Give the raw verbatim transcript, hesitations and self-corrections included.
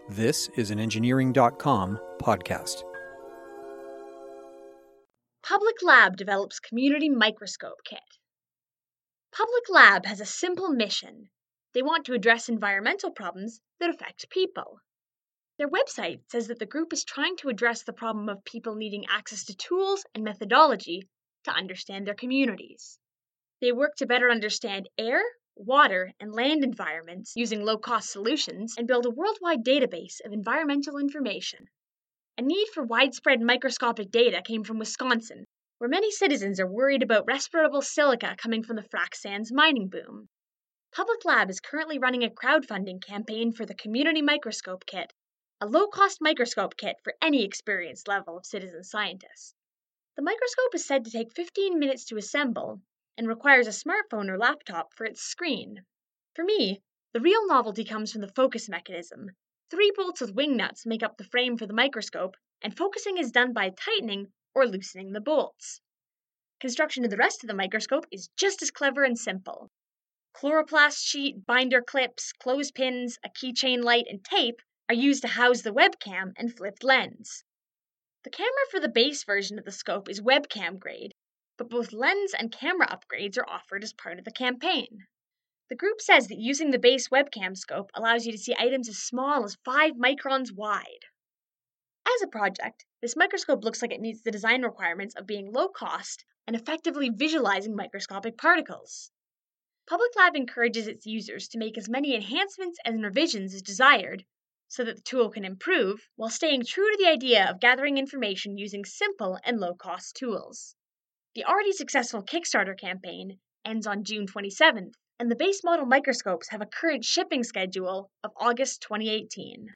This is an engineering dot com podcast. Public Lab develops Community Microscope Kit. Public Lab has a simple mission. They want to address environmental problems that affect people. Their website says that the group is trying to address the problem of people needing access to tools and methodology to understand their communities. They work to better understand air, water, and land environments using low-cost solutions and build a worldwide database of environmental information. A need for widespread microscopic data came from Wisconsin, where many citizens are worried about respirable silica coming from the frac sands mining boom. Public Lab is currently running a crowdfunding campaign for the Community Microscope Kit, a low-cost microscope kit for any experienced level of citizen scientist. The microscope is said to take fifteen minutes to assemble and requires a smartphone or laptop for its screen. For me, the real novelty comes from the focus mechanism. Three bolts with wing nuts make up the frame for the microscope, and focusing is done by tightening or loosening the bolts. Construction of the rest of the microscope is just as clever and simple. Chloroplast sheet, binder clips, clothespins, a keychain light, and tape are used to house the webcam and flipped lens. The camera for the base version of the scope is webcam grade, but both lens and camera upgrades are offered as part of the campaign. The group says that using the base webcam scope allows you to see items as small as five microns wide. As a project, this microscope looks like it meets the design requirements of being low cost and effectively visualizing microscopic particles. Public Lab encourages its users to make as many enhancements and revisions as desired so that the tool can improve while staying true to the idea of gathering information using simple and low-cost tools. The already successful Kickstarter campaign ends on June twenty-seventh, and the base model microscopes have a current shipping schedule of August twenty eighteen.